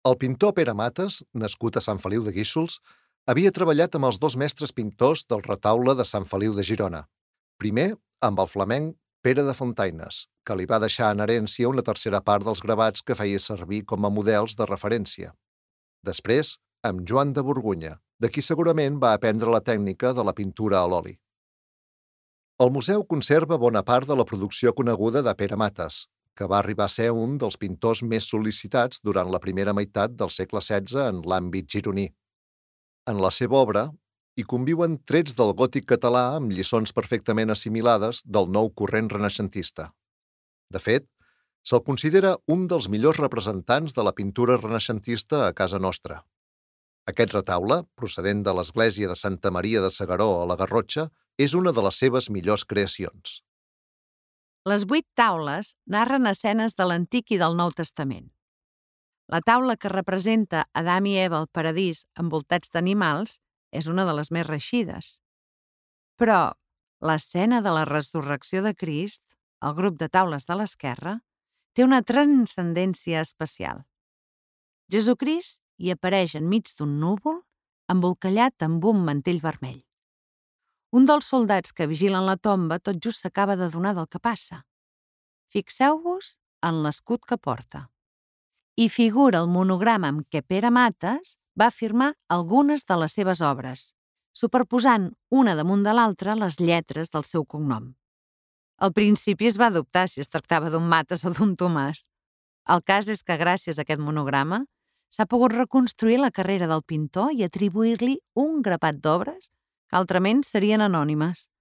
El pintor Pere Mates, nascut a Sant Feliu de Guíxols, havia treballat amb els dos mestres pintors del retaule de Sant Feliu de Girona. Primer, amb el flamenc Pere de Fontaines, que li va deixar en herència una tercera part dels gravats que feia servir com a models de referència. Després, amb Joan de Borgonya, de qui segurament va aprendre la tècnica de la pintura a l'oli. El museu conserva bona part de la producció coneguda de Pere Mates, que va arribar a ser un dels pintors més sol·licitats durant la primera meitat del segle XVI en l'àmbit gironí. En la seva obra hi conviuen trets del gòtic català amb lliçons perfectament assimilades del nou corrent renaixentista. De fet, se'l considera un dels millors representants de la pintura renaixentista a casa nostra. Aquest retaule, procedent de l'església de Santa Maria de S'Agaró a la Garrotxa, és una de les seves millors creacions. Les 8 taules narren escenes de l'Antic i del Nou Testament. La taula que representa Adam i Eva al paradís envoltats d'animals és una de les més reeixides. Però l'escena de la resurrecció de Crist, el grup de taules de l'esquerra, té una transcendència especial. Jesucrist hi apareix enmig d'un núvol embolcallat amb un mantell vermell. Un dels soldats que vigilen la tomba tot just s'acaba d'adonar del que passa. Fixeu-vos en l'escut que porta. Hi figura el monograma amb què Pere Mates va firmar algunes de les seves obres, superposant una damunt de l'altra les lletres del seu cognom. Al principi es va dubtar si es tractava d'un Mates o d'un Tomàs. El cas és que gràcies a aquest monograma s'ha pogut reconstruir la carrera del pintor i atribuir-li un grapat d'obres que altrament serien anònimes.